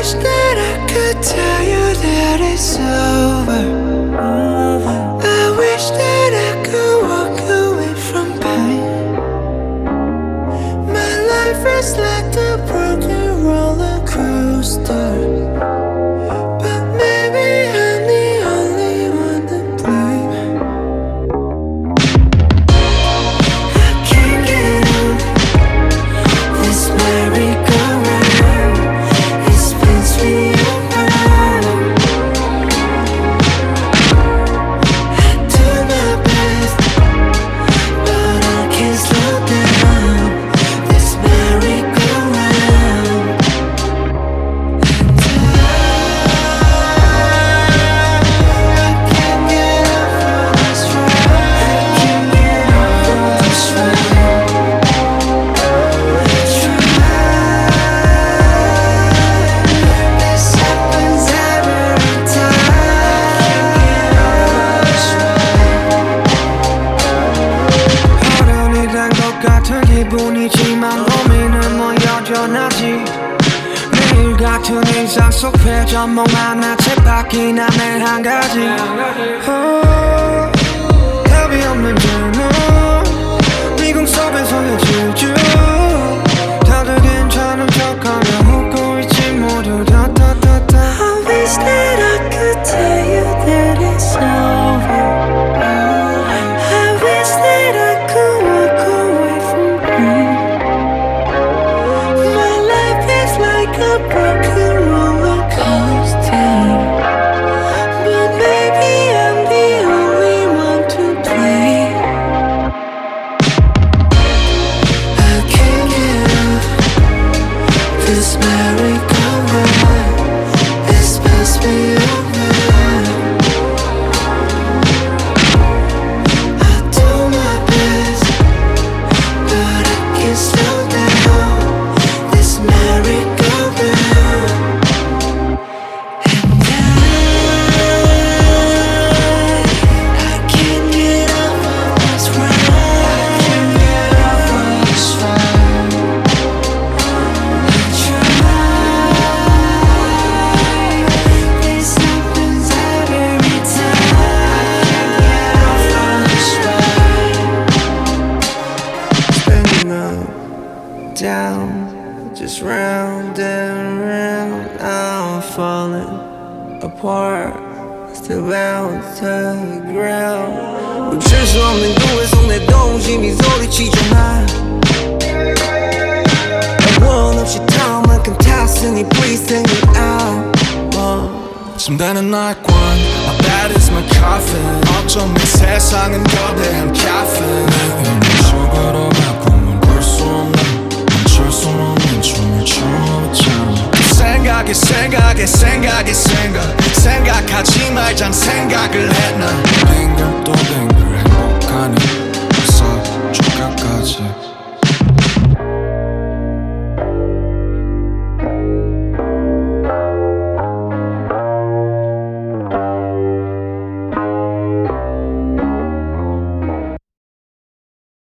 wish that I could tell you that it's over. I wish that I could walk away from pain. My life is like a broken roller coaster, but maybe I'm the only one to blame. I can't get over this merry-go-round. It spins me around. I do my best, but I can't slow down this merry-go-round. I can't get over this ride. I can't get over this ride. This happens every time. 어른이 된 것 같은 기분이지만 고민은 뭐 여전하지. 매일 같은 일상 속 회전목 하나씩 바뀌나 매일 한 가지. 답이 없는 질문 미궁 속에서의 질주. 다들 괜찮은 척하며 웃고 있지 모두 다다다다. I wish that I could tell you that it's over. I wish that I could walk away from pain. My life is like a broken roller coaster, but maybe I'm the only one to blame. I can't get off this merry-go-round. It spins me around. I do my best, but I can't slow down this merry-go-round. And I can't get over this ride. I can't get over this ride. I try. This happens every time. I can't get over this ride. Spinning up, down, just round and round. I'm falling apart, still bound to the ground. 멈출 수 없는 구의 속 내 동심이 소리치잖아. 원 없이 타올 만큼 탔으니 please take me out. 침대는 날관 My bed is my coffin 어쩜 이 세상은 거대한 caffeine 내 음악 죽으러 가 꿈을 꿀 수 없는 멈출 수 없는 춤을 춰봤잖아 생각하지 말잔 생각을 했나 빙글 또 빙글 행복하는